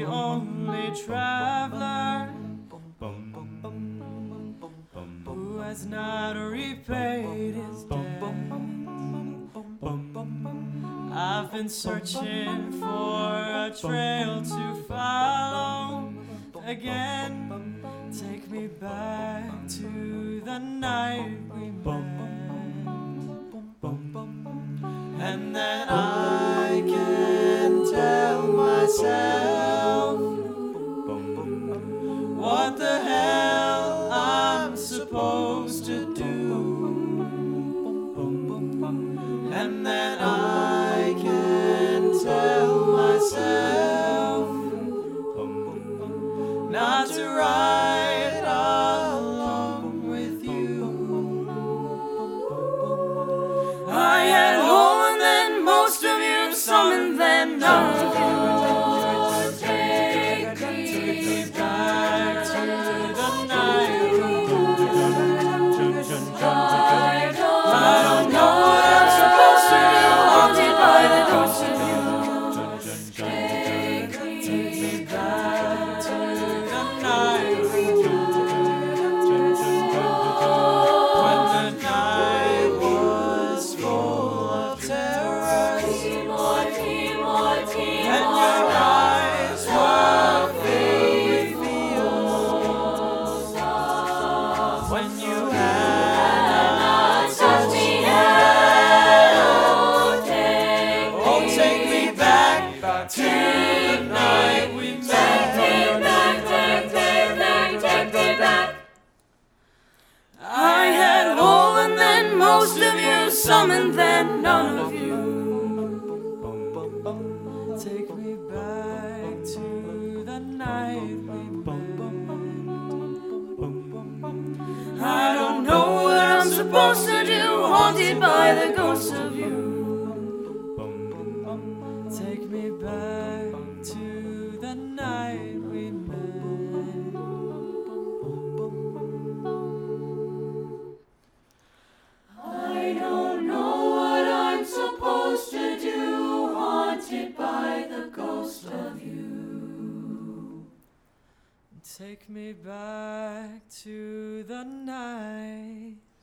the only traveler who has not repaid his debt. I've been searching for a trail to follow again. Take me back to the night we met, and then I can tell myself what the hell I'm supposed to do, and then I can tell myself not to ride along with you. I had more than most of you, some and then none of you. Take me back to the night. I don't know what I'm supposed to do, haunted by the ghost of you. Take me back to the night when the night was full of terrors and your eyes were filled with fears when you had touched me. Oh, take me back to the night we met. Take me back. I had all and then most of you, some and then none of you. Take me back to the night we met. I don't know what I'm supposed to do, haunted by the ghosts of you. Take me back to the night we met. I don't know what I'm supposed to do, haunted by the ghost of you. Take me back to the night